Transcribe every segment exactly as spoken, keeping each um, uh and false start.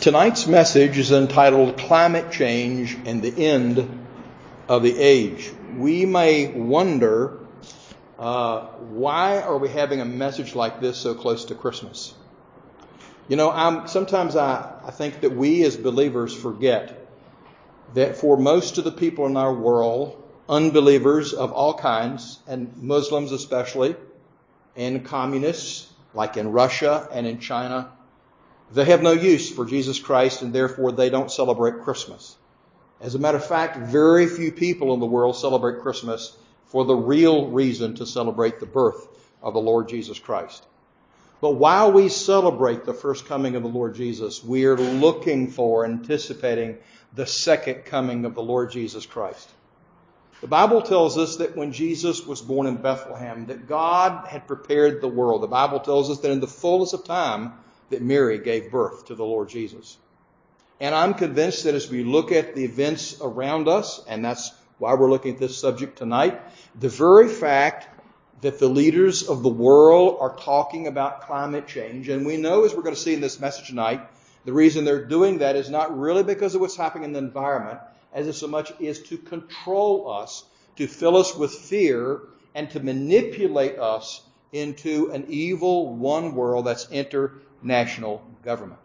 Tonight's message is entitled Climate Change and the End of the Age. We may wonder, uh, why are we having a message like this so close to Christmas? You know, I'm, sometimes I, I think that we as believers forget that for most of the people in our world, unbelievers of all kinds, and Muslims especially, and communists like in Russia and in China, they have no use for Jesus Christ, and therefore they don't celebrate Christmas. As a matter of fact, very few people in the world celebrate Christmas for the real reason to celebrate the birth of the Lord Jesus Christ. But while we celebrate the first coming of the Lord Jesus, we are looking for, anticipating the second coming of the Lord Jesus Christ. The Bible tells us that when Jesus was born in Bethlehem, that God had prepared the world. The Bible tells us that in the fullness of time, that Mary gave birth to the Lord Jesus. And I'm convinced that as we look at the events around us, and that's why we're looking at this subject tonight, the very fact that the leaders of the world are talking about climate change, and we know, as we're going to see in this message tonight, the reason they're doing that is not really because of what's happening in the environment, as it so much is to control us, to fill us with fear, and to manipulate us into an evil one world that's international government.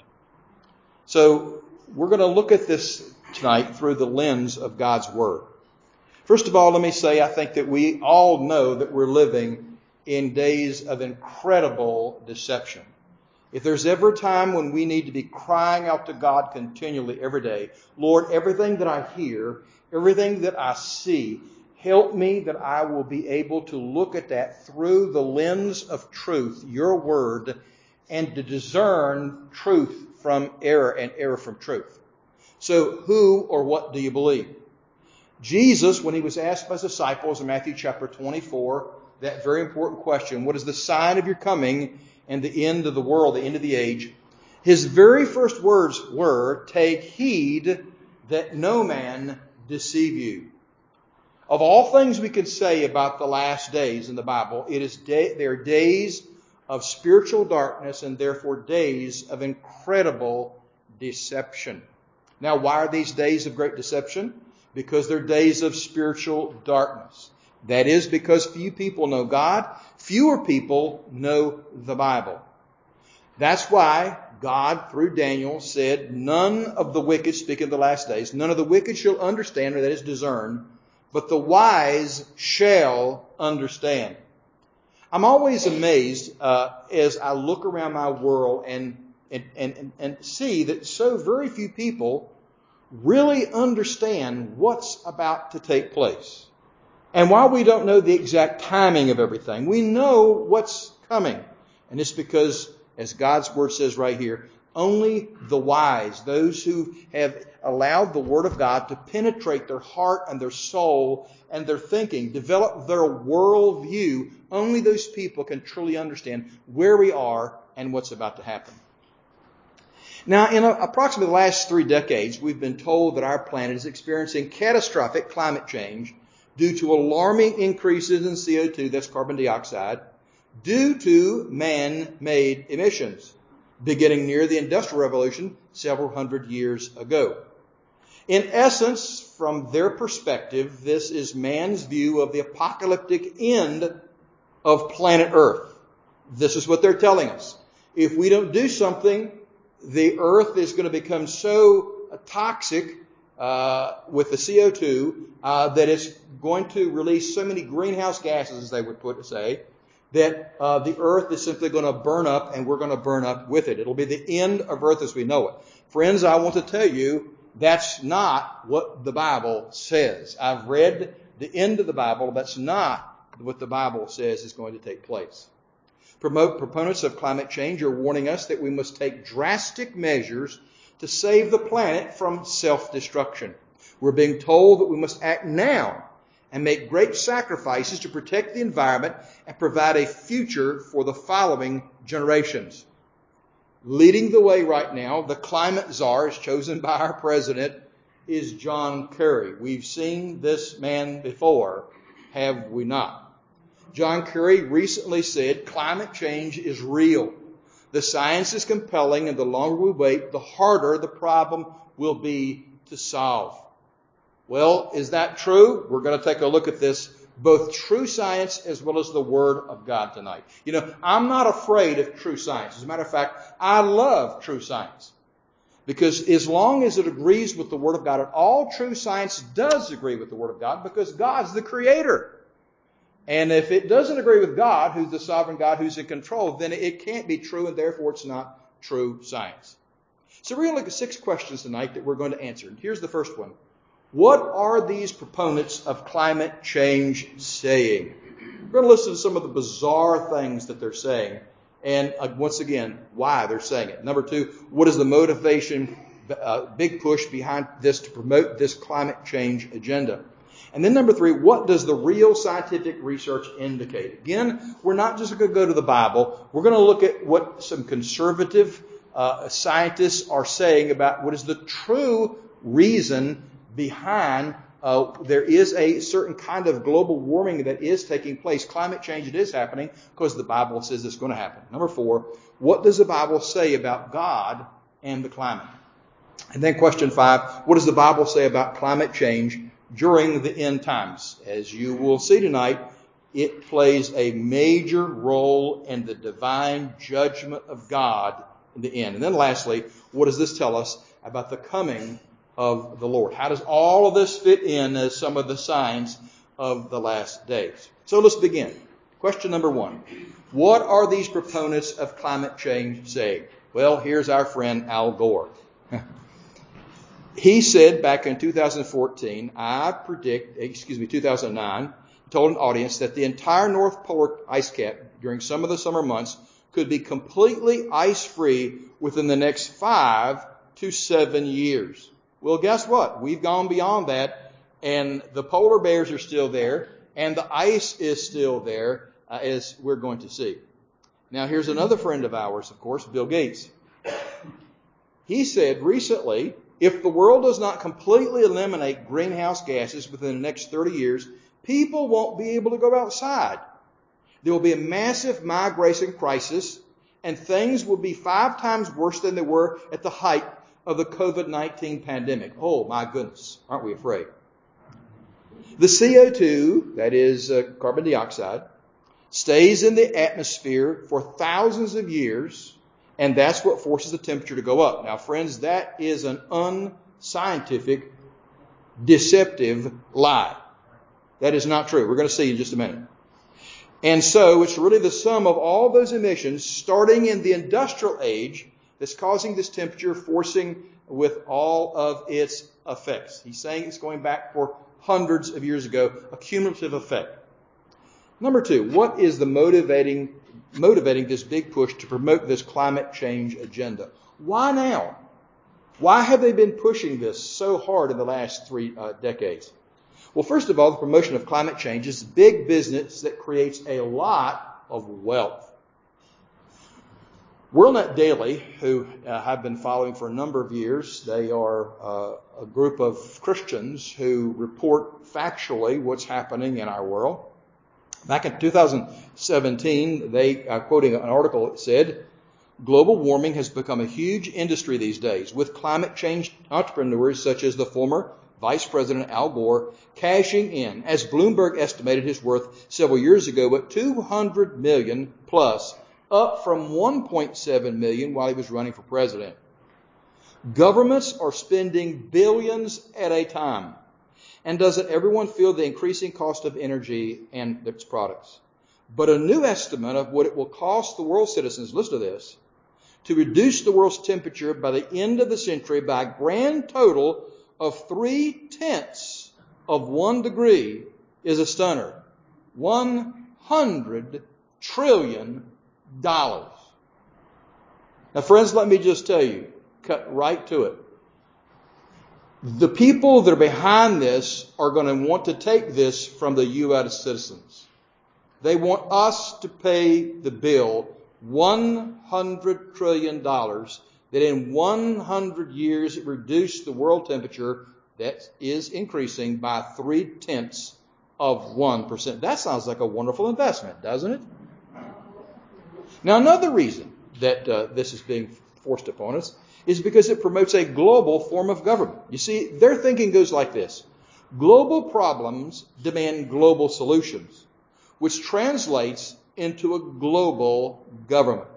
So we're going to look at this tonight through the lens of God's Word. First of all, let me say I think that we all know that we're living in days of incredible deception. If there's ever a time when we need to be crying out to God continually every day, Lord, everything that I hear, everything that I see, help me that I will be able to look at that through the lens of truth, your word, and to discern truth from error and error from truth. So who or what do you believe? Jesus, when he was asked by his disciples in Matthew chapter twenty-four, that very important question, what is the sign of your coming and the end of the world, the end of the age? His very first words were, take heed that no man deceive you. Of all things we can say about the last days in the Bible, it is day, they are days of spiritual darkness and therefore days of incredible deception. Now, why are these days of great deception? Because they're days of spiritual darkness. That is because few people know God, fewer people know the Bible. That's why God, through Daniel, said, none of the wicked, speaking of the last days, none of the wicked shall understand, or that is discern, but the wise shall understand. I'm always amazed uh, as I look around my world and, and, and, and see that so very few people really understand what's about to take place. And while we don't know the exact timing of everything, we know what's coming. And it's because, as God's Word says right here, only the wise, those who have allowed the Word of God to penetrate their heart and their soul and their thinking, develop their worldview, only those people can truly understand where we are and what's about to happen. Now, in approximately the last three decades, we've been told that our planet is experiencing catastrophic climate change due to alarming increases in C O two, that's carbon dioxide, due to man-made emissions, beginning near the Industrial Revolution several hundred years ago. In essence, from their perspective, this is man's view of the apocalyptic end of planet Earth. This is what they're telling us. If we don't do something, the Earth is going to become so toxic uh, with the C O two uh, that it's going to release so many greenhouse gases, as they would put it, say, that uh, the Earth is simply going to burn up, and we're going to burn up with it. It'll be the end of Earth as we know it. Friends, I want to tell you, that's not what the Bible says. I've read the end of the Bible. That's not what the Bible says is going to take place. Promote, proponents of climate change are warning us that we must take drastic measures to save the planet from self-destruction. We're being told that we must act now and make great sacrifices to protect the environment and provide a future for the following generations. Leading the way right now, the climate czar, as chosen by our president, is John Kerry. We've seen this man before, have we not? John Kerry recently said climate change is real. The science is compelling, and the longer we wait, the harder the problem will be to solve. Well, is that true? We're going to take a look at this, both true science as well as the Word of God tonight. You know, I'm not afraid of true science. As a matter of fact, I love true science. Because as long as it agrees with the Word of God, and all true science does agree with the Word of God, because God's the Creator. And if it doesn't agree with God, who's the sovereign God, who's in control, then it can't be true, and therefore it's not true science. So we're going to look at six questions tonight that we're going to answer. And here's the first one. What are these proponents of climate change saying? We're going to listen to some of the bizarre things that they're saying. And uh, once again, why they're saying it. Number two, what is the motivation, uh, big push behind this to promote this climate change agenda? And then number three, what does the real scientific research indicate? Again, we're not just going to go to the Bible. We're going to look at what some conservative uh, scientists are saying about what is the true reason behind uh, there is a certain kind of global warming that is taking place. Climate change, it is happening because the Bible says it's going to happen. Number four, what does the Bible say about God and the climate? And then question five, what does the Bible say about climate change during the end times? As you will see tonight, it plays a major role in the divine judgment of God in the end. And then lastly, what does this tell us about the coming of the Lord? How does all of this fit in as some of the signs of the last days? So let's begin. Question number one. What are these proponents of climate change saying? Well, here's our friend Al Gore. He said back in two thousand fourteen, I predict, excuse me, two thousand nine, told an audience that the entire North Polar ice cap during some of the summer months could be completely ice-free within the next five to seven years. Well, guess what? We've gone beyond that, and the polar bears are still there, and the ice is still there, uh, as we're going to see. Now, here's another friend of ours, of course, Bill Gates. He said recently, if the world does not completely eliminate greenhouse gases within the next thirty years, people won't be able to go outside. There will be a massive migration crisis, and things will be five times worse than they were at the height of the covid nineteen pandemic. Oh, my goodness. Aren't we afraid? The C O two, that is uh, carbon dioxide, stays in the atmosphere for thousands of years, and that's what forces the temperature to go up. Now, friends, that is an unscientific, deceptive lie. That is not true. We're going to see in just a minute. And so it's really the sum of all those emissions starting in the industrial age that's causing this temperature, forcing with all of its effects. He's saying it's going back for hundreds of years ago, a cumulative effect. Number two, what is the motivating motivating this big push to promote this climate change agenda? Why now? Why have they been pushing this so hard in the last three uh, decades? Well, first of all, the promotion of climate change is big business that creates a lot of wealth. WorldNet Daily, who uh, I've been following for a number of years, they are uh, a group of Christians who report factually what's happening in our world. Back in two thousand seventeen, they, uh, quoting an article, it said, global warming has become a huge industry these days, with climate change entrepreneurs such as the former Vice President Al Gore cashing in, as Bloomberg estimated his worth several years ago at two hundred million plus, up from one point seven million while he was running for president. Governments are spending billions at a time. And doesn't everyone feel the increasing cost of energy and its products? But a new estimate of what it will cost the world's citizens, listen to this, to reduce the world's temperature by the end of the century by a grand total of three-tenths of one degree is a stunner. One hundred trillion dollars. Now, friends, let me just tell you, cut right to it. The people that are behind this are going to want to take this from the U S citizens. They want us to pay the bill, one hundred trillion dollars, that in one hundred years it reduced the world temperature that is increasing by three-tenths of one percent. That sounds like a wonderful investment, doesn't it? Now, another reason that uh, this is being forced upon us is because it promotes a global form of government. You see, their thinking goes like this. Global problems demand global solutions, which translates into a global government.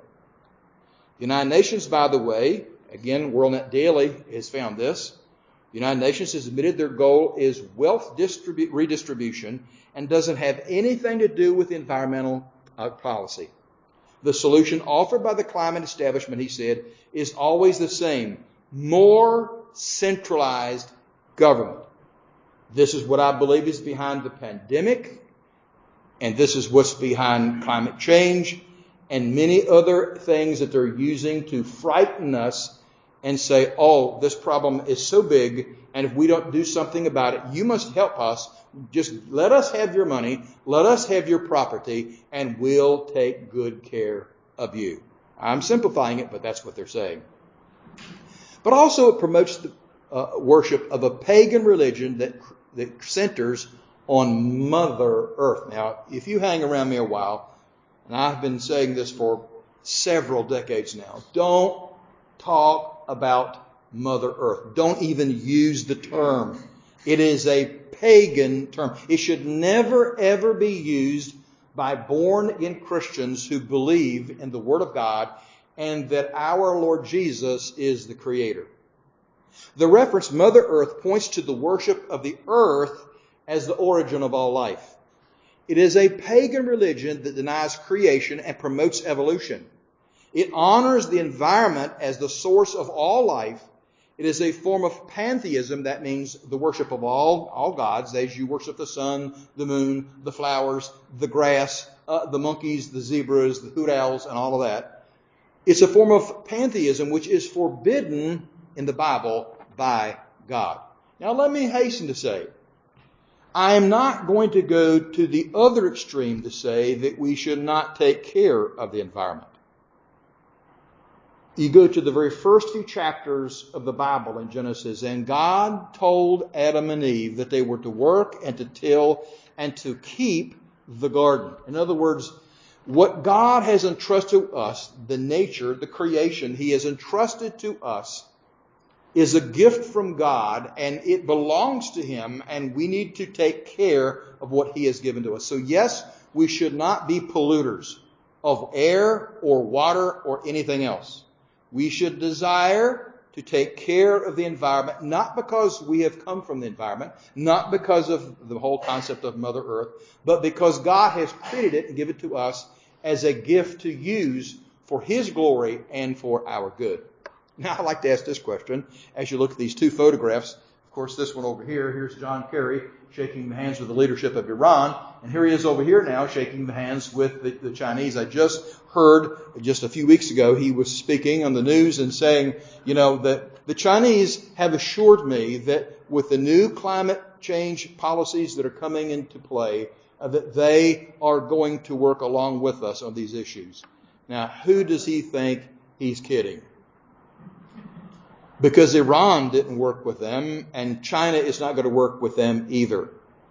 The United Nations, by the way, again, WorldNet Daily has found this. The United Nations has admitted their goal is wealth distribu- redistribution and doesn't have anything to do with environmental uh, policy. The solution offered by the climate establishment, he said, is always the same. More centralized government. This is what I believe is behind the pandemic, and this is what's behind climate change and many other things that they're using to frighten us and say, oh, this problem is so big, and if we don't do something about it, you must help us. Just let us have your money, let us have your property, and we'll take good care of you. I'm simplifying it, but that's what they're saying. But also it promotes the uh, worship of a pagan religion that, that centers on Mother Earth. Now, if you hang around me a while, and I've been saying this for several decades now, don't talk about Mother Earth. Don't even use the term. It is a pagan term. It should never, ever be used by born-again Christians who believe in the Word of God and that our Lord Jesus is the Creator. The reference Mother Earth points to the worship of the earth as the origin of all life. It is a pagan religion that denies creation and promotes evolution. It honors the environment as the source of all life. It is a form of pantheism. That means the worship of all, all gods. As you worship the sun, the moon, the flowers, the grass, uh, the monkeys, the zebras, the hoot owls, and all of that. It's a form of pantheism which is forbidden in the Bible by God. Now let me hasten to say, I am not going to go to the other extreme to say that we should not take care of the environment. You go to the very first few chapters of the Bible in Genesis, and God told Adam and Eve that they were to work and to till and to keep the garden. In other words, what God has entrusted to us, the nature, the creation He has entrusted to us, is a gift from God, and it belongs to Him, and we need to take care of what He has given to us. So yes, we should not be polluters of air or water or anything else. We should desire to take care of the environment, not because we have come from the environment, not because of the whole concept of Mother Earth, but because God has created it and given it to us as a gift to use for His glory and for our good. Now, I'd like to ask this question as you look at these two photographs. Of course, this one over here, here's John Kerry shaking the hands with the leadership of Iran. And here he is over here now shaking the hands with the, the Chinese. I just heard just a few weeks ago, he was speaking on the news and saying, you know, that the Chinese have assured me that with the new climate change policies that are coming into play, uh, that they are going to work along with us on these issues. Now, who does he think he's kidding? Because Iran didn't work with them, and China is not going to work with them either.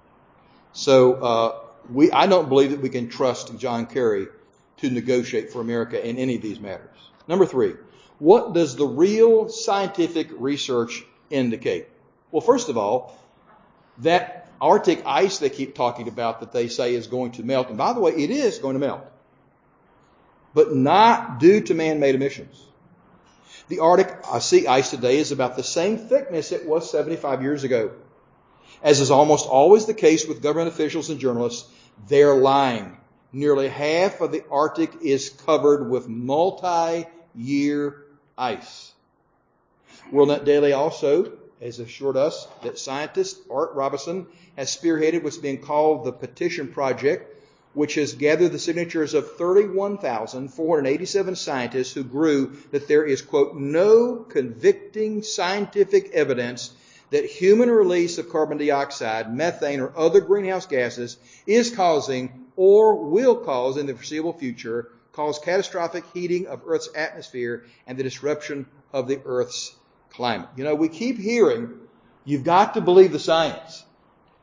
So uh, we, I don't believe that we can trust John Kerry to negotiate for America in any of these matters. Number three, what does the real scientific research indicate? Well, first of all, that Arctic ice they keep talking about that they say is going to melt, and by the way, it is going to melt, but not due to man-made emissions. The Arctic sea ice today is about the same thickness it was seventy-five years ago. As is almost always the case with government officials and journalists, they're lying. Nearly half of the Arctic is covered with multi-year ice. WorldNet Daily also has assured us that scientist Art Robinson has spearheaded what's being called the Petition Project, which has gathered the signatures of thirty-one thousand four hundred eighty-seven scientists who grew that there is, quote, no convicting scientific evidence that human release of carbon dioxide, methane, or other greenhouse gases is causing or will cause in the foreseeable future cause catastrophic heating of Earth's atmosphere and the disruption of the Earth's climate. You know, we keep hearing, you've got to believe the science.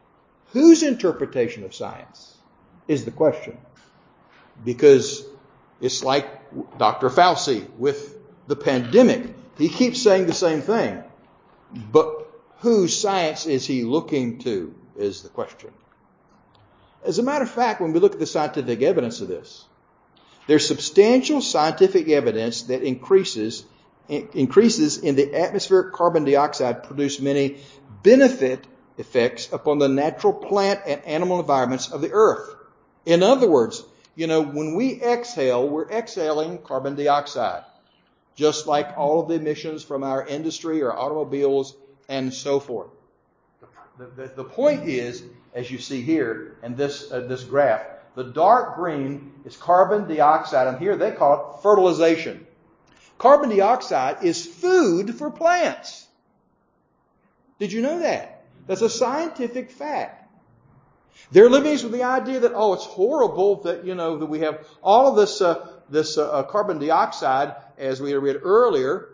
Whose interpretation of science is the question? Because It's like Doctor Fauci with the pandemic. He keeps saying the same thing. But whose science is he looking to is the question. As a matter of fact, when we look at the scientific evidence of this, there's substantial scientific evidence that increases increases in the atmospheric carbon dioxide produce many benefit effects upon the natural plant and animal environments of the earth. In other words, you know, when we exhale, we're exhaling carbon dioxide, just like all of the emissions from our industry or automobiles and so forth. The, the, the point is, as you see here in this uh, this graph, the dark green is carbon dioxide, and here they call it fertilization. Carbon dioxide is food for plants. Did you know that? That's a scientific fact. They're living with the idea that, oh, it's horrible that, you know, that we have all of this uh, this uh, carbon dioxide, as we read earlier.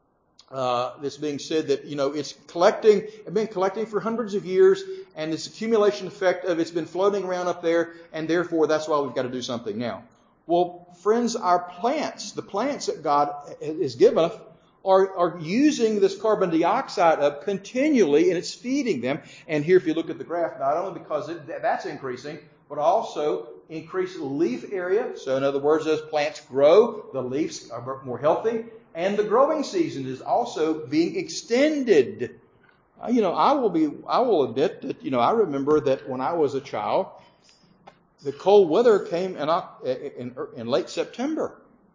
Uh, this being said that, you know, it's collecting, it's been collecting for hundreds of years, and this accumulation effect of it's been floating around up there, and therefore that's why we've got to do something now. Well, friends, our plants, the plants that God has given us, are, are using this carbon dioxide up continually, and it's feeding them. And here, if you look at the graph, not only because it, that's increasing, but also increased leaf area. So in other words, as plants grow, the leaves are more healthy. And the growing season is also being extended. You know, I will be, I will admit that, you know, I remember that when I was a child, the cold weather came in, in, in late September.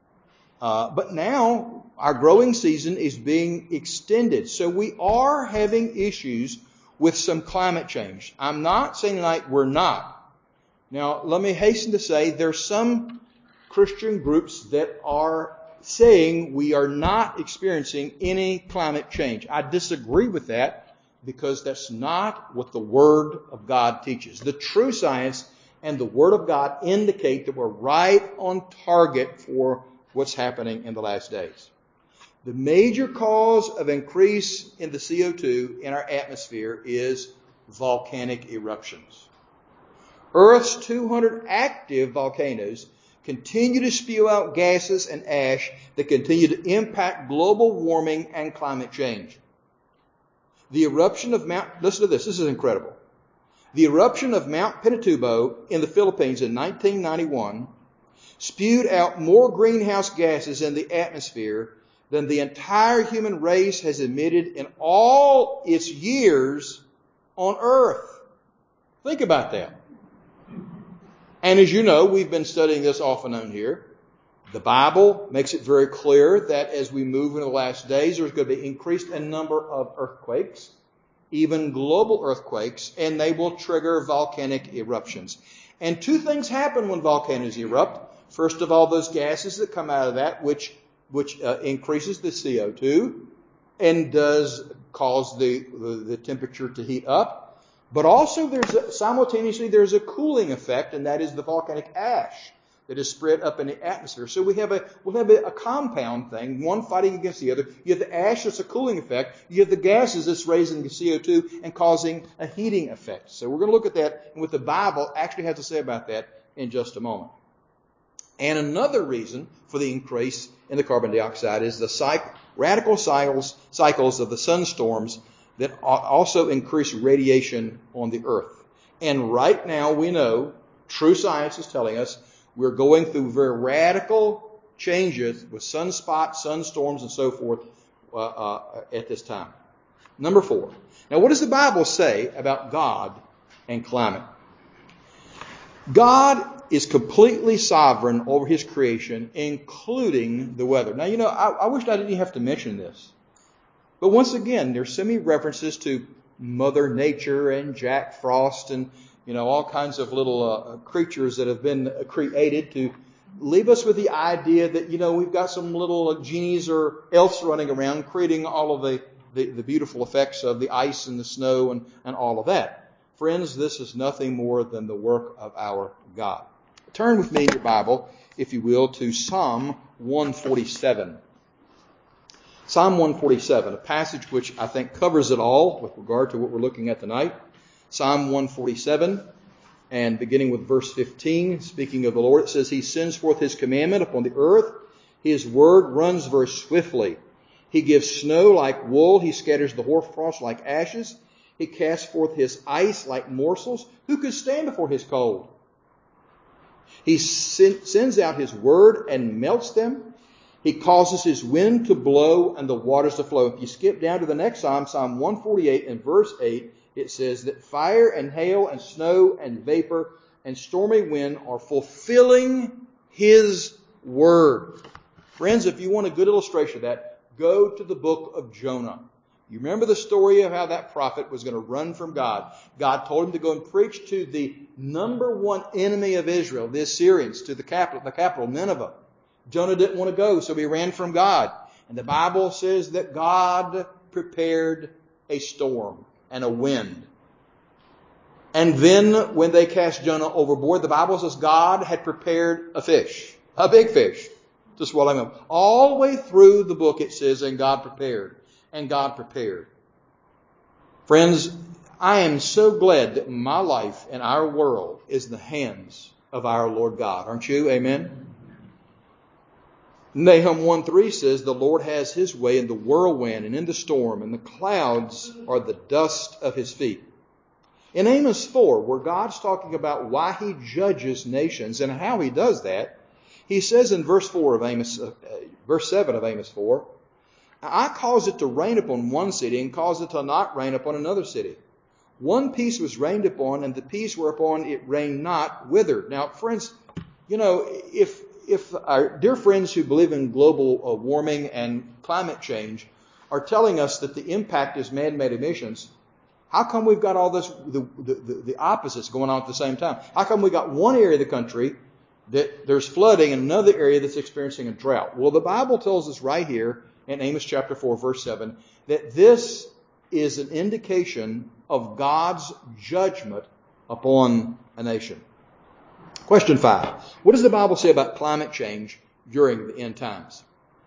Uh, but now our growing season is being extended. So we are having issues with some climate change. I'm not saying tonight we're not. Now, let me hasten to say there's some Christian groups that are saying we are not experiencing any climate change. I disagree with that because that's not what the Word of God teaches. The true science and the Word of God indicate that we're right on target for what's happening in the last days. The major cause of increase in the C O two in our atmosphere is volcanic eruptions. Earth's two hundred active volcanoes continue to spew out gases and ash that continue to impact global warming and climate change. The eruption of Mount, listen to this, this is incredible. The eruption of Mount Pinatubo in the Philippines in nineteen ninety-one spewed out more greenhouse gases in the atmosphere than the entire human race has emitted in all its years on Earth. Think about that. And as you know, we've been studying this off and on here. The Bible makes it very clear that as we move into the last days, there's going to be increased a number of earthquakes, even global earthquakes, and they will trigger volcanic eruptions. And two things happen when volcanoes erupt. First of all, those gases that come out of that, which which uh, increases the C O two and does cause the, the, the temperature to heat up. But also there's a, simultaneously there's a cooling effect, and that is the volcanic ash that is spread up in the atmosphere. So we have a we'll have a, a compound thing, one fighting against the other. You have the ash that's a cooling effect. You have the gases that's raising the C O two and causing a heating effect. So we're going to look at that and what the Bible actually has to say about that in just a moment. And another reason for the increase in the carbon dioxide is the cycle, radical cycles, cycles of the sunstorms that also increase radiation on the earth. And right now we know, true science is telling us, we're going through very radical changes with sunspots, sunstorms, and so forth uh, uh, at this time. Number four. Now, what does the Bible say about God and climate? God is completely sovereign over His creation, including the weather. Now, you know, I, I wish I didn't have to mention this. But once again, there's so many references to Mother Nature and Jack Frost and, you know, all kinds of little uh, creatures that have been created to leave us with the idea that, you know, we've got some little genies or elves running around creating all of the, the, the beautiful effects of the ice and the snow and, and all of that. Friends, this is nothing more than the work of our God. Turn with me in your Bible, if you will, to Psalm one forty-seven. Psalm one forty-seven, a passage which I think covers it all with regard to what we're looking at tonight. Psalm one forty-seven. and beginning with verse fifteen, speaking of the Lord, it says, He sends forth His commandment upon the earth. His word runs very swiftly. He gives snow like wool. He scatters the hoarfrost like ashes. He casts forth His ice like morsels. Who could stand before His cold? He sends out His word and melts them. He causes His wind to blow and the waters to flow. If you skip down to the next Psalm, Psalm one forty-eight and verse eight, it says that fire and hail and snow and vapor and stormy wind are fulfilling His word. Friends, if you want a good illustration of that, go to the book of Jonah. You remember the story of how that prophet was going to run from God. God told him to go and preach to the number one enemy of Israel, the Assyrians, to the capital, the capital, Nineveh. Jonah didn't want to go, so he ran from God. And the Bible says that God prepared a storm and a wind. And then when they cast Jonah overboard, the Bible says God had prepared a fish, a big fish, to swallow him up. All the way through the book it says, and God prepared. And God prepared. Friends, I am so glad that my life and our world is in the hands of our Lord God. Aren't you? Amen? Nahum one three says, the Lord has His way in the whirlwind and in the storm, and the clouds are the dust of His feet. In Amos four, where God's talking about why He judges nations and how He does that, He says in verse four of Amos, uh, verse seven of Amos four, I cause it to rain upon one city and cause it to not rain upon another city. One piece was rained upon, and the piece whereupon it rained not withered. Now, friends, you know, if if our dear friends who believe in global uh, warming and climate change are telling us that the impact is man-made emissions, how come we've got all this, the, the, the, the opposites going on at the same time? How come we got one area of the country that there's flooding and another area that's experiencing a drought? Well, the Bible tells us right here in Amos chapter four, verse seven, that this is an indication of God's judgment upon a nation. Question five. What does the Bible say about climate change during the end times?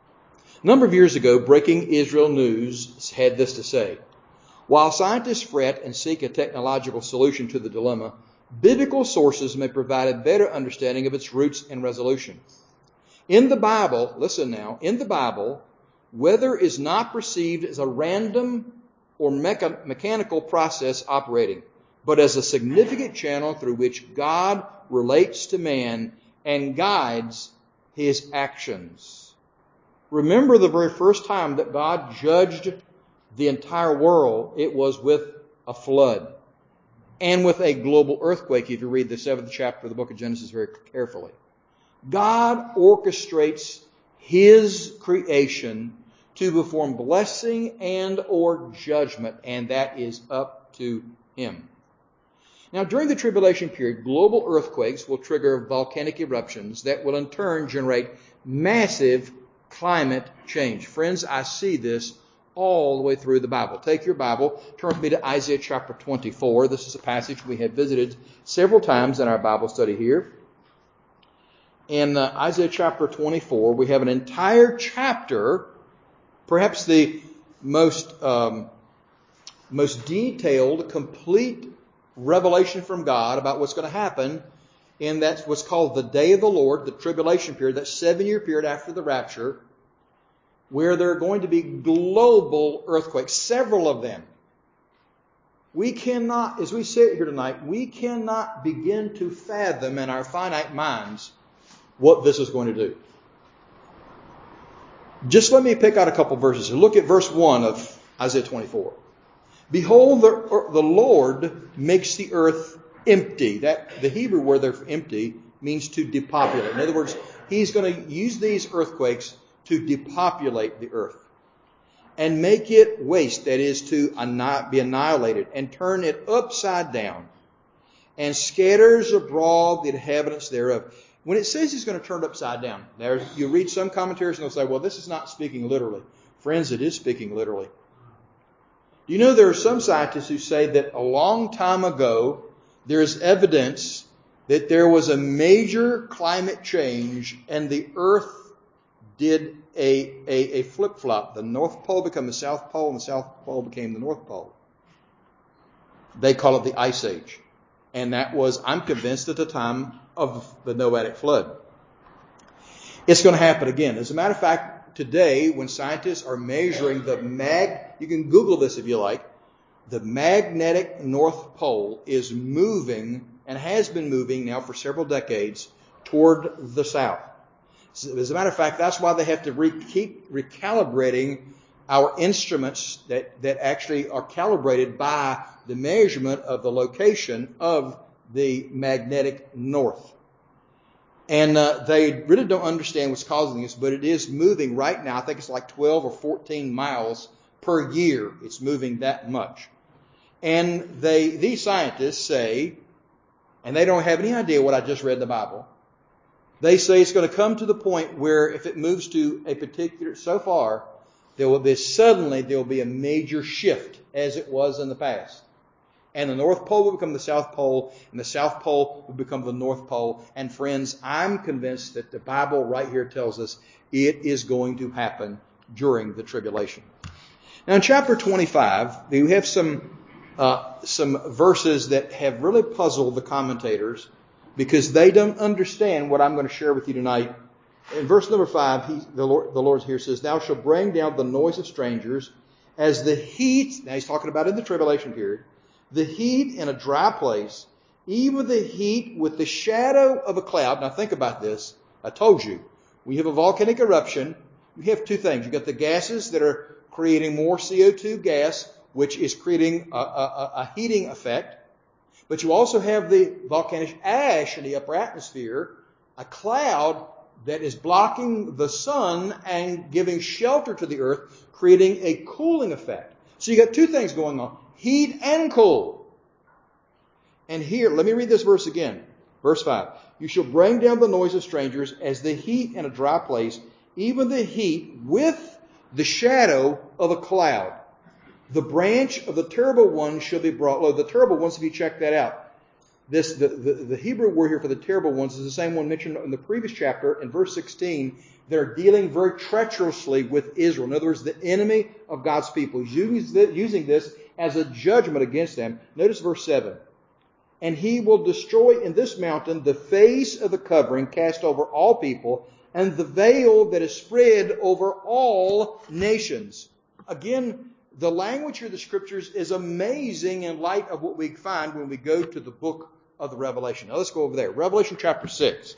A number of years ago, Breaking Israel News had this to say. While scientists fret and seek a technological solution to the dilemma, biblical sources may provide a better understanding of its roots and resolution. In the Bible, listen now, in the Bible, weather is not perceived as a random or mecha- mechanical process operating, but as a significant channel through which God relates to man and guides His actions. Remember the very first time that God judged the entire world, it was with a flood and with a global earthquake, if you read the seventh chapter of the book of Genesis very carefully. God orchestrates His creation to perform blessing and or judgment, and that is up to Him. Now, during the tribulation period, global earthquakes will trigger volcanic eruptions that will in turn generate massive climate change. Friends, I see this all the way through the Bible. Take your Bible, turn with me to Isaiah chapter twenty-four. This is a passage we have visited several times in our Bible study here. In uh, Isaiah chapter twenty-four, we have an entire chapter, perhaps the most um, most detailed, complete revelation from God about what's going to happen in that what's called the day of the Lord, the tribulation period, that seven-year period after the rapture, where there are going to be global earthquakes, several of them. We cannot, as we sit here tonight, we cannot begin to fathom in our finite minds what this is going to do. Just let me pick out a couple verses. Look at verse one of Isaiah twenty-four. Behold, the, the Lord makes the earth empty. That the Hebrew word there for empty means to depopulate. In other words, He's going to use these earthquakes to depopulate the earth and make it waste, that is, to be annihilated, and turn it upside down, and scatters abroad the inhabitants thereof. When it says He's going to turn it upside down, there you read some commentaries and they'll say, well, this is not speaking literally. Friends, it is speaking literally. You know, there are some scientists who say that a long time ago, there is evidence that there was a major climate change and the earth did a, a, a flip-flop. The North Pole became the South Pole and the South Pole became the North Pole. They call it the Ice Age. And that was, I'm convinced, at the time of the Noahic flood. It's going to happen again. As a matter of fact, today, when scientists are measuring the mag, you can Google this if you like, the magnetic North Pole is moving and has been moving now for several decades toward the south. As a matter of fact, that's why they have to re- keep recalibrating our instruments that, that actually are calibrated by the measurement of the location of the magnetic north. And uh, they really don't understand what's causing this, but it is moving right now. I think it's like twelve or fourteen miles per year. It's moving that much. And they, these scientists say, and they don't have any idea what I just read in the Bible, they say it's going to come to the point where if it moves to a particular, so far, there will be suddenly, there will be a major shift as it was in the past. And the North Pole will become the South Pole, and the South Pole will become the North Pole. And friends, I'm convinced that the Bible right here tells us it is going to happen during the tribulation. Now in chapter twenty-five, we have some uh, some verses that have really puzzled the commentators because they don't understand what I'm going to share with you tonight. In verse number five, he, the Lord, the Lord here says, "Thou shalt bring down the noise of strangers as the heat." Now he's talking about in the tribulation period. The heat in a dry place, even the heat with the shadow of a cloud. Now think about this. I told you, we have a volcanic eruption. You have two things. You've got the gases that are creating more C O two gas, which is creating a, a, a heating effect. But you also have the volcanic ash in the upper atmosphere, a cloud that is blocking the sun and giving shelter to the earth, creating a cooling effect. So you got two things going on. Heat and cold. And here, let me read this verse again. Verse five. "You shall bring down the noise of strangers as the heat in a dry place, even the heat with the shadow of a cloud. The branch of the terrible one shall be brought low." The terrible ones, if you check that out. This, the, the, the Hebrew word here for the terrible ones is the same one mentioned in the previous chapter in verse sixteen. They're dealing very treacherously with Israel. In other words, the enemy of God's people. He's using this as a judgment against them. Notice verse seven. "And he will destroy in this mountain the face of the covering cast over all people, and the veil that is spread over all nations." Again, the language here of the Scriptures is amazing in light of what we find when we go to the book of the Revelation. Now let's go over there. Revelation chapter six.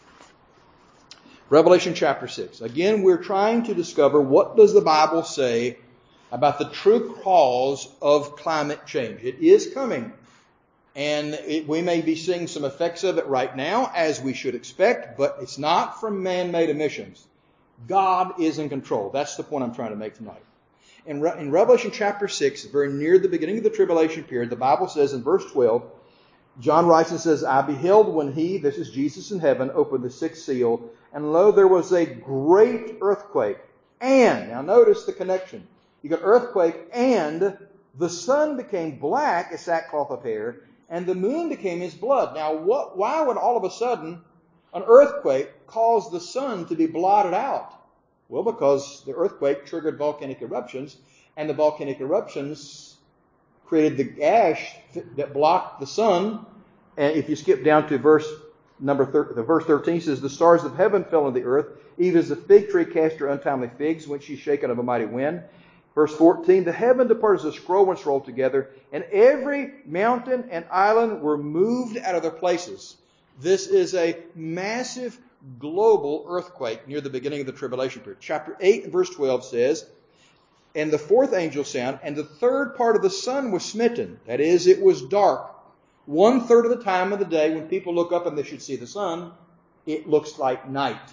Revelation chapter six. Again, we're trying to discover what does the Bible say about the true cause of climate change. It is coming. And it, we may be seeing some effects of it right now, as we should expect, but it's not from man-made emissions. God is in control. That's the point I'm trying to make tonight. In, Re- in Revelation chapter six, very near the beginning of the tribulation period, the Bible says in verse twelve, John writes and says, "I beheld when he," this is Jesus in heaven, "opened the sixth seal, and lo, there was a great earthquake. And," now notice the connection. You got earthquake, "and the sun became black as sackcloth of hair, and the moon became as blood." Now, what? Why would all of a sudden an earthquake cause the sun to be blotted out? Well, because the earthquake triggered volcanic eruptions, and the volcanic eruptions created the ash that blocked the sun. And if you skip down to verse number thir- the verse thirteen, says, "The stars of heaven fell on the earth, even as the fig tree cast her untimely figs when she's shaken of a mighty wind." Verse fourteen, "The heaven departed as a scroll once rolled together, and every mountain and island were moved out of their places." This is a massive global earthquake near the beginning of the tribulation period. Chapter eight and verse twelve says, "And the fourth angel sounded, and the third part of the sun was smitten." That is, it was dark. One third of the time of the day, when people look up and they should see the sun, it looks like night.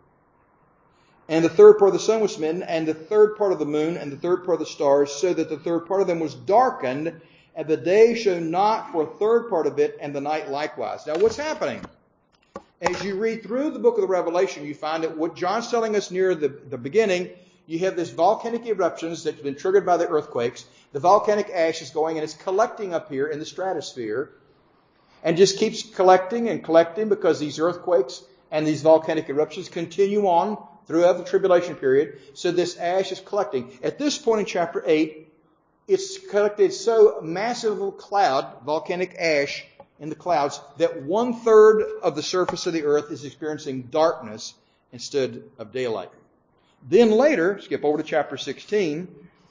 "And the third part of the sun was smitten, and the third part of the moon, and the third part of the stars, so that the third part of them was darkened, and the day shone not for a third part of it, and the night likewise." Now what's happening? As you read through the book of the Revelation, you find that what John's telling us near the, the beginning, you have this volcanic eruptions that's been triggered by the earthquakes. The volcanic ash is going and it's collecting up here in the stratosphere, and just keeps collecting and collecting because these earthquakes and these volcanic eruptions continue on throughout the tribulation period. So this ash is collecting. At this point in chapter eight, it's collected so massive a cloud, volcanic ash, in the clouds that one third of the surface of the earth is experiencing darkness instead of daylight. Then later, skip over to chapter sixteen.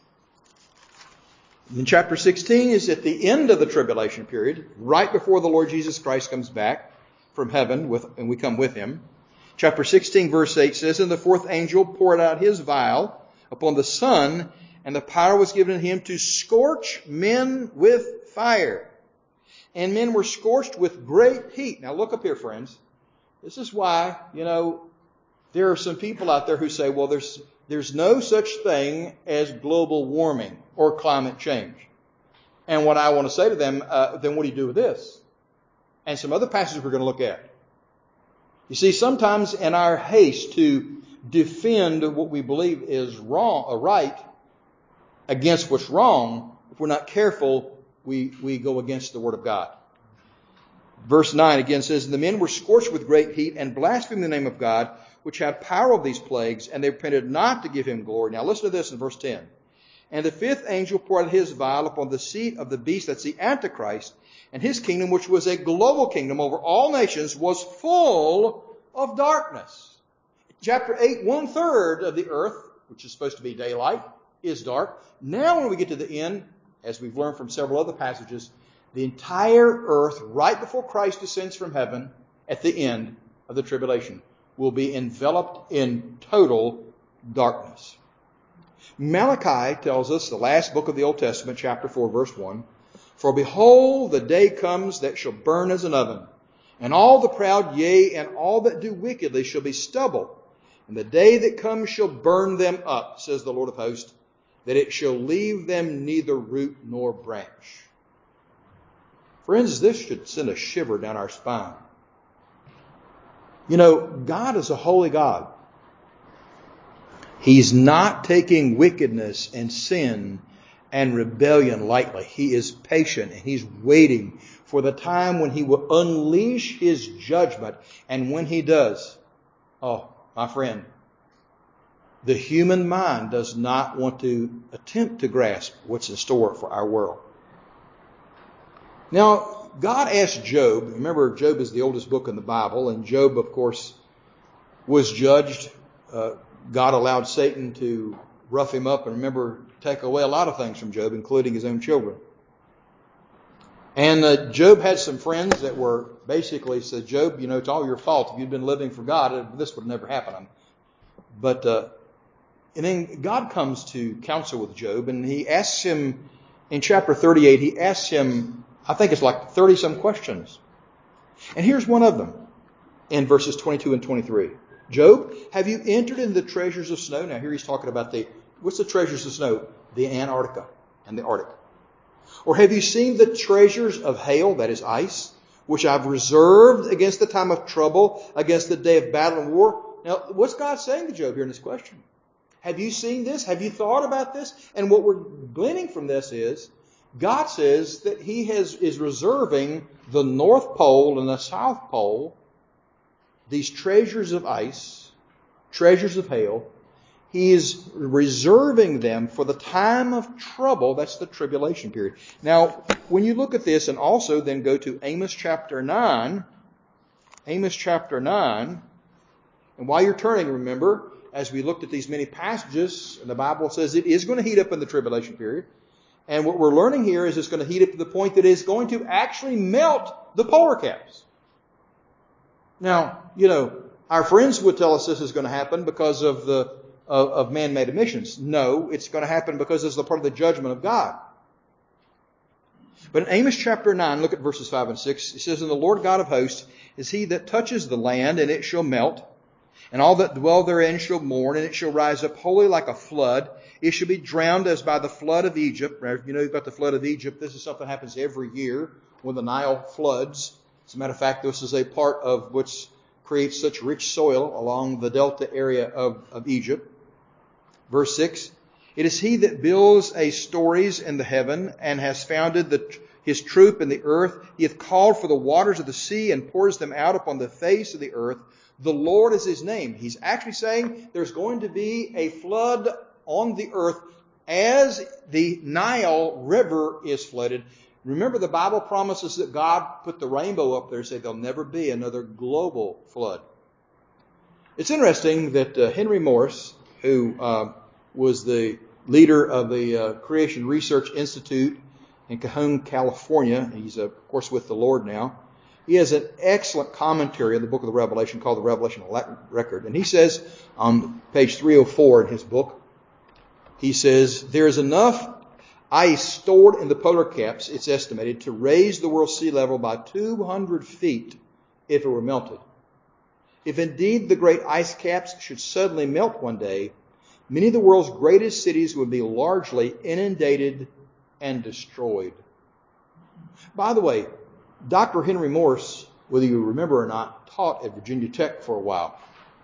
In chapter sixteen is at the end of the tribulation period, right before the Lord Jesus Christ comes back from heaven with, and we come with him. Chapter sixteen verse eight says, "And the fourth angel poured out his vial upon the sun, and the power was given him to scorch men with fire. And men were scorched with great heat." Now look up here, friends. This is why, you know, there are some people out there who say, well, there's there's no such thing as global warming or climate change. And what I want to say to them, uh, then what do you do with this? And some other passages we're going to look at. You see, sometimes in our haste to defend what we believe is wrong or right against what's wrong, if we're not careful, we, we go against the Word of God. Verse nine again says, "And the men were scorched with great heat and blasphemed the name of God, which had power of these plagues, and they repented not to give him glory." Now listen to this in verse ten. "And the fifth angel poured out his vial upon the seat of the beast," that's the Antichrist, "and his kingdom, which was a global kingdom over all nations, was full of darkness." Chapter eight, one third of the earth, which is supposed to be daylight, is dark. Now when we get to the end, as we've learned from several other passages, the entire earth, right before Christ descends from heaven, at the end of the tribulation, will be enveloped in total darkness. Malachi tells us, the last book of the Old Testament, chapter four, verse one, "For behold, the day comes that shall burn as an oven, and all the proud, yea, and all that do wickedly shall be stubble. And the day that comes shall burn them up, says the Lord of hosts, that it shall leave them neither root nor branch." Friends, this should send a shiver down our spine. You know, God is a holy God. He's not taking wickedness and sin and rebellion lightly. He is patient and He's waiting for the time when He will unleash His judgment. And when He does, oh, my friend, the human mind does not want to attempt to grasp what's in store for our world. Now, God asked Job, remember Job is the oldest book in the Bible, and Job, of course, was judged. Uh, God allowed Satan to rough him up and remember, take away a lot of things from Job, including his own children. And uh, Job had some friends that were basically said, "Job, you know, it's all your fault. If you'd been living for God, this would never happen." But, uh, and then God comes to counsel with Job, and He asks him, in chapter thirty-eight, He asks him, I think it's like thirty-some questions. And here's one of them in verses twenty-two and twenty-three. "Job, have you entered into the treasures of snow?" Now here he's talking about the, what's the treasures of snow? The Antarctica and the Arctic. "Or have you seen the treasures of hail," that is ice, "which I've reserved against the time of trouble, against the day of battle and war?" Now, what's God saying to Job here in this question? Have you seen this? Have you thought about this? And what we're gleaning from this is, God says that He has is reserving the North Pole and the South Pole, these treasures of ice, treasures of hail. He is reserving them for the time of trouble. That's the tribulation period. Now, when you look at this and also then go to Amos chapter nine, Amos chapter nine, and while you're turning, remember, as we looked at these many passages, and the Bible says it is going to heat up in the tribulation period. And what we're learning here is it's going to heat up to the point that it's going to actually melt the polar caps. Now, you know, our friends would tell us this is going to happen because of the of, of man-made emissions. No, it's going to happen because it's the part of the judgment of God. But in Amos chapter nine, look at verses five and six. It says, "And the Lord God of hosts is He that touches the land, and it shall melt. And all that dwell therein shall mourn, and it shall rise up wholly like a flood. It shall be drowned as by the flood of Egypt." You know, you've got the flood of Egypt. This is something that happens every year when the Nile floods. As a matter of fact, this is a part of which creates such rich soil along the delta area of, of Egypt. Verse six, "It is He that builds a stories in the heaven, and has founded the, His troop in the earth. He hath called for the waters of the sea, and pours them out upon the face of the earth. The Lord is His name." He's actually saying there's going to be a flood on the earth as the Nile River is flooded. Remember, the Bible promises that God put the rainbow up there and said there'll never be another global flood. It's interesting that uh, Henry Morris, who uh, was the leader of the uh, Creation Research Institute in Cajon, California, he's uh, of course with the Lord now, he has an excellent commentary on the book of the Revelation called the Revelation Record. And he says on page three oh four in his book, he says, there is enough ice stored in the polar caps, it's estimated, to raise the world's sea level by two hundred feet if it were melted. If indeed the great ice caps should suddenly melt one day, many of the world's greatest cities would be largely inundated and destroyed. By the way, Doctor Henry Morris, whether you remember or not, taught at Virginia Tech for a while.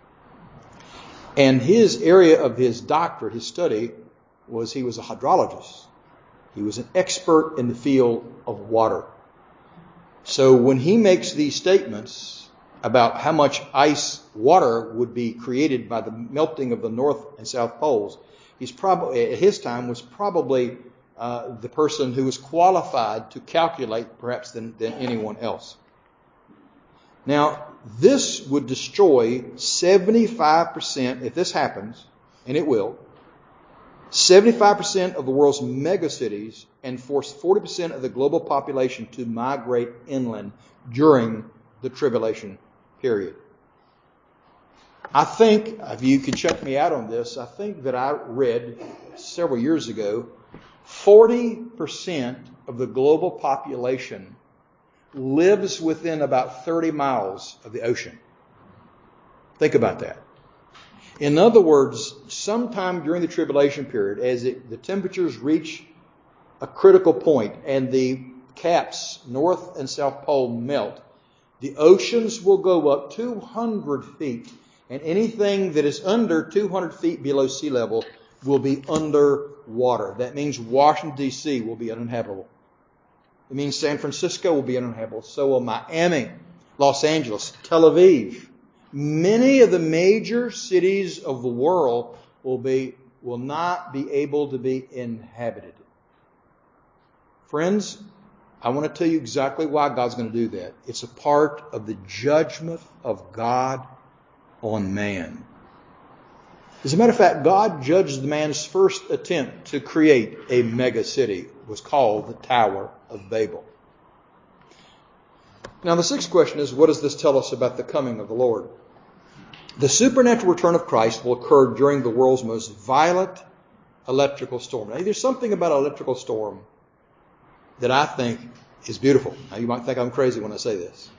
And his area of his doctorate, his study, was he was a hydrologist. He was an expert in the field of water. So when he makes these statements about how much ice water would be created by the melting of the North and South Poles, he's probably, at his time, was probably uh, the person who was qualified to calculate perhaps than, than anyone else. Now, this would destroy seventy-five percent, if this happens, and it will, seventy-five percent of the world's megacities and force forty percent of the global population to migrate inland during the tribulation period. I think, if you can check me out on this, I think that I read several years ago, forty percent of the global population lives within about thirty miles of the ocean. Think about that. In other words, sometime during the tribulation period, as it, the temperatures reach a critical point and the caps, North and South Pole, melt, the oceans will go up two hundred feet, and anything that is under two hundred feet below sea level will be underwater. That means Washington, D C will be uninhabitable. It means San Francisco will be uninhabitable. So will Miami, Los Angeles, Tel Aviv. Many of the major cities of the world will be will not be able to be inhabited. Friends, I want to tell you exactly why God's going to do that. It's a part of the judgment of God on man. As a matter of fact, God judged man's first attempt to create a mega city. It was called the Tower of Babel. Now the sixth question is, what does this tell us about the coming of the Lord? The supernatural return of Christ will occur during the world's most violent electrical storm. Now, there's something about an electrical storm that I think is beautiful. Now, you might think I'm crazy when I say this.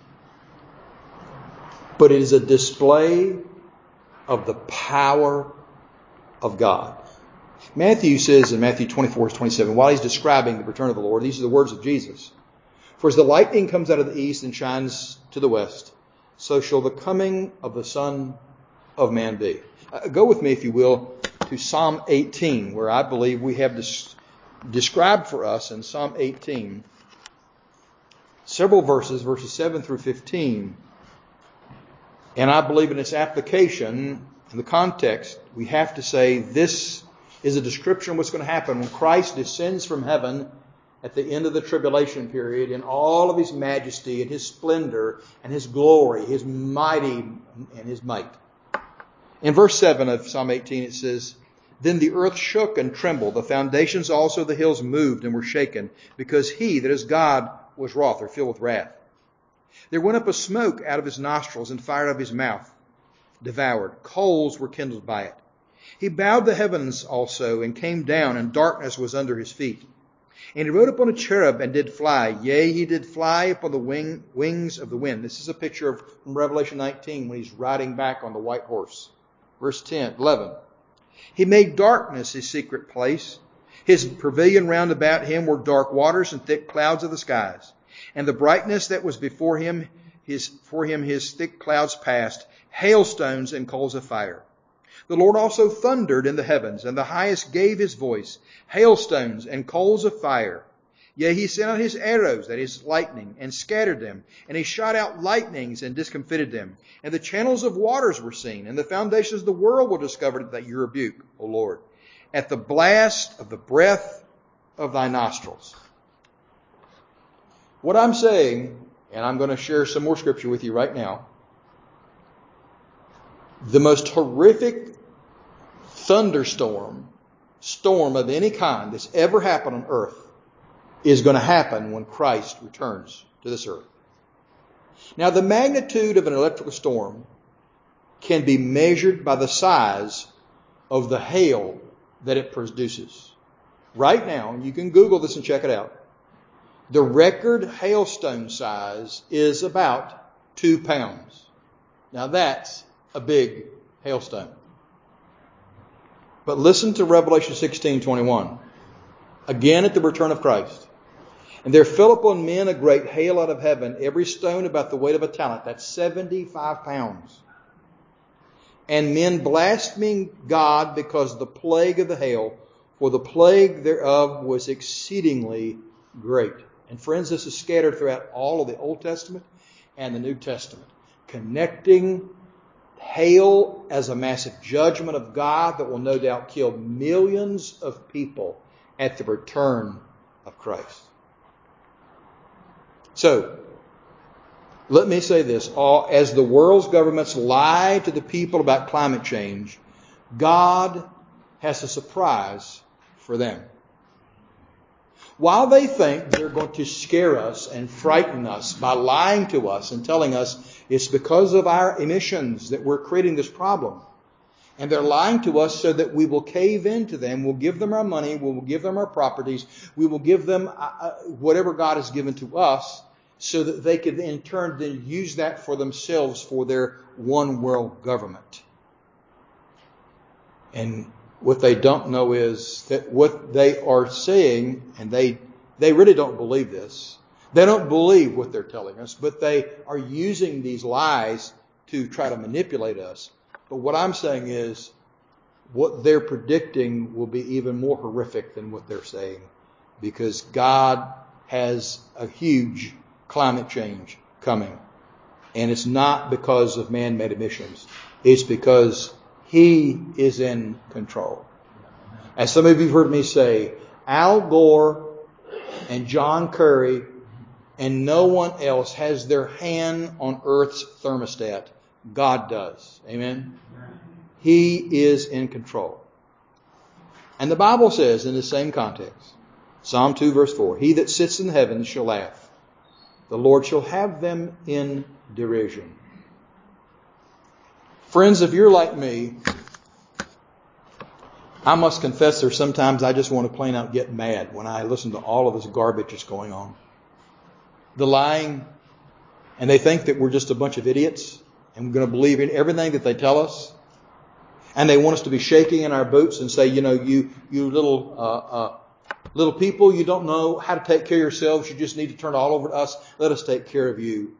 But it is a display of the power of God. Matthew says in Matthew twenty-four, twenty-seven, while he's describing the return of the Lord, these are the words of Jesus. For as the lightning comes out of the east and shines to the west, so shall the coming of the Son of Man be. Uh, go with me, if you will, to Psalm eighteen, where I believe we have this described for us in Psalm eighteen several verses, verses seven through fifteen. And I believe in its application, in the context, we have to say this is a description of what's going to happen when Christ descends from heaven at the end of the tribulation period in all of his majesty and his splendor and his glory, his mighty and his might. In verse seven of Psalm eighteen it says, then the earth shook and trembled. The foundations also of the hills moved and were shaken, because he, that is God, was wroth, or filled with wrath. There went up a smoke out of his nostrils, and fire out of his mouth devoured. Coals were kindled by it. He bowed the heavens also, and came down, and darkness was under his feet. And he rode upon a cherub, and did fly. Yea, he did fly upon the wing, wings of the wind. This is a picture of from Revelation nineteen, when he's riding back on the white horse. Verse ten, eleven. He made darkness his secret place. His pavilion round about him were dark waters and thick clouds of the skies. And the brightness that was before him, his, for him his thick clouds passed, hailstones and coals of fire. The Lord also thundered in the heavens, and the highest gave his voice, hailstones and coals of fire. Yea, he sent out his arrows, that is lightning, and scattered them. And he shot out lightnings and discomfited them. And the channels of waters were seen, and the foundations of the world were discovered at your rebuke, O Lord, at the blast of the breath of thy nostrils. What I'm saying, and I'm going to share some more scripture with you right now, the most horrific thunderstorm, storm of any kind that's ever happened on earth is going to happen when Christ returns to this earth. Now, the magnitude of an electrical storm can be measured by the size of the hail that it produces. Right now, you can Google this and check it out. The record hailstone size is about two pounds. Now that's a big hailstone. But listen to Revelation sixteen twenty-one. Again at the return of Christ. And there fell upon men a great hail out of heaven, every stone about the weight of a talent. That's seventy-five pounds. And men blaspheming God because of the plague of the hail, for the plague thereof was exceedingly great. And friends, this is scattered throughout all of the Old Testament and the New Testament, connecting hail as a massive judgment of God that will no doubt kill millions of people at the return of Christ. So, let me say this. As the world's governments lie to the people about climate change, God has a surprise for them. While they think they're going to scare us and frighten us by lying to us and telling us it's because of our emissions that we're creating this problem, and they're lying to us so that we will cave into them, we'll give them our money, we will give them our properties, we will give them whatever God has given to us, so that they could in turn then use that for themselves for their one world government. And what they don't know is that what they are saying, and they they really don't believe this. They don't believe what they're telling us, but they are using these lies to try to manipulate us. But what I'm saying is, what they're predicting will be even more horrific than what they're saying, because God has a huge climate change coming. And it's not because of man-made emissions. It's because He is in control. As some of you have heard me say, Al Gore and John Kerry and no one else has their hand on Earth's thermostat. God does. Amen? He is in control. And the Bible says in the same context, Psalm two verse four, He that sits in the heavens shall laugh. The Lord shall have them in derision. Friends, if you're like me, I must confess there's sometimes I just want to plain out get mad when I listen to all of this garbage that's going on. The lying, and they think that we're just a bunch of idiots and we're going to believe in everything that they tell us. And they want us to be shaking in our boots and say, you know, you you little uh, uh, little people, you don't know how to take care of yourselves. You just need to turn it all over to us. Let us take care of you.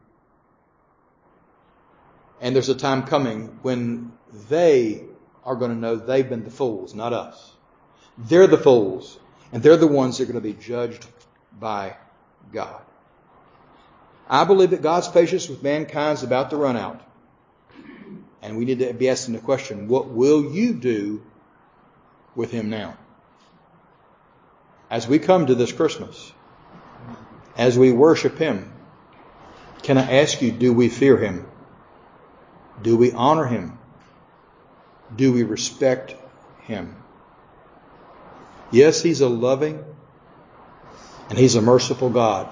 And there's a time coming when they are going to know they've been the fools, not us. They're the fools. And they're the ones that are going to be judged by God. I believe that God's patience with mankind is about to run out. And we need to be asking the question, what will you do with Him now? As we come to this Christmas, as we worship Him, can I ask you, do we fear Him? Do we honor Him? Do we respect Him? Yes, He's a loving and He's a merciful God.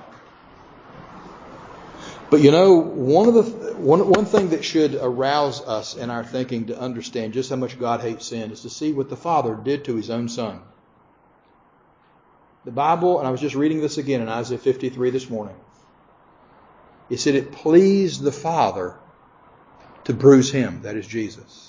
But you know, one of the one one thing that should arouse us in our thinking to understand just how much God hates sin is to see what the Father did to His own Son. The Bible, and I was just reading this again in Isaiah fifty-three this morning. It said it pleased the Father to bruise Him, that is Jesus.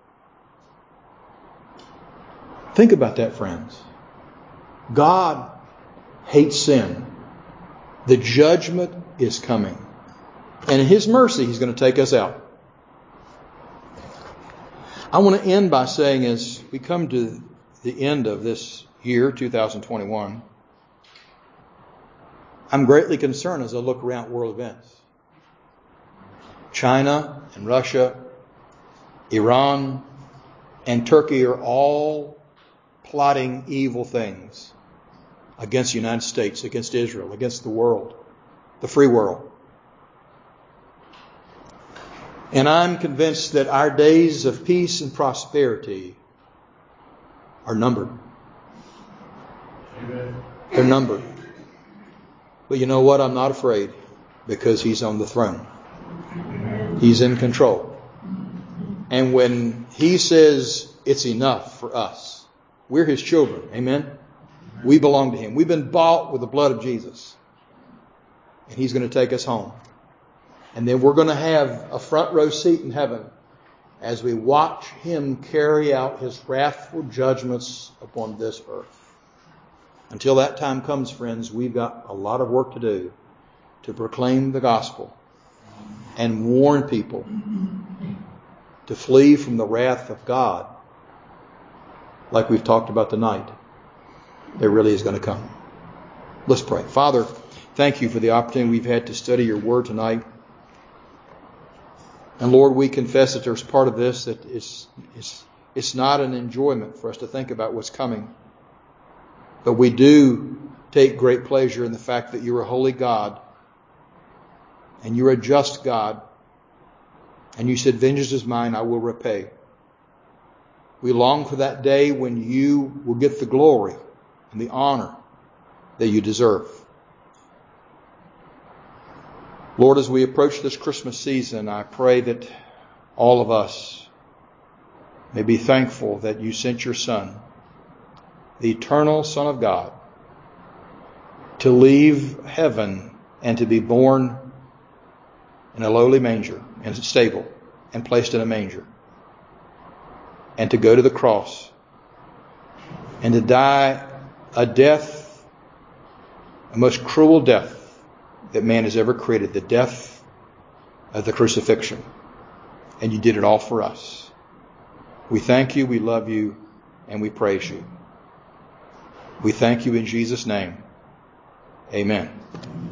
Think about that, friends. God hates sin. The judgment is coming. And in His mercy, He's going to take us out. I want to end by saying, as we come to the end of this year, two thousand twenty-one, I'm greatly concerned as I look around world events. China and Russia, Iran, and Turkey are all plotting evil things against the United States, against Israel, against the world. the free world. And I'm convinced that our days of peace and prosperity are numbered. Amen. They're numbered. But you know what? I'm not afraid, because He's on the throne. He's in control. And when He says it's enough for us, we're His children. Amen? We belong to Him. We've been bought with the blood of Jesus. And He's going to take us home. And then we're going to have a front row seat in heaven as we watch Him carry out His wrathful judgments upon this earth. Until that time comes, friends, we've got a lot of work to do to proclaim the gospel and warn people to flee from the wrath of God, like we've talked about tonight. There really is going to come. Let's pray. Father, thank You for the opportunity we've had to study Your word tonight. And Lord, we confess that there's part of this that it's, it's, it's not an enjoyment for us to think about what's coming. But we do take great pleasure in the fact that You're a holy God and You're a just God. And You said, vengeance is mine, I will repay. We long for that day when You will get the glory and the honor that You deserve. Lord, as we approach this Christmas season, I pray that all of us may be thankful that You sent Your Son, the eternal Son of God, to leave heaven and to be born in a lowly manger, in a stable, and placed in a manger, and to go to the cross and to die a death, a most cruel death that man has ever created, the death of the crucifixion. And You did it all for us. We thank You, we love You, and we praise You. We thank You in Jesus' name. Amen.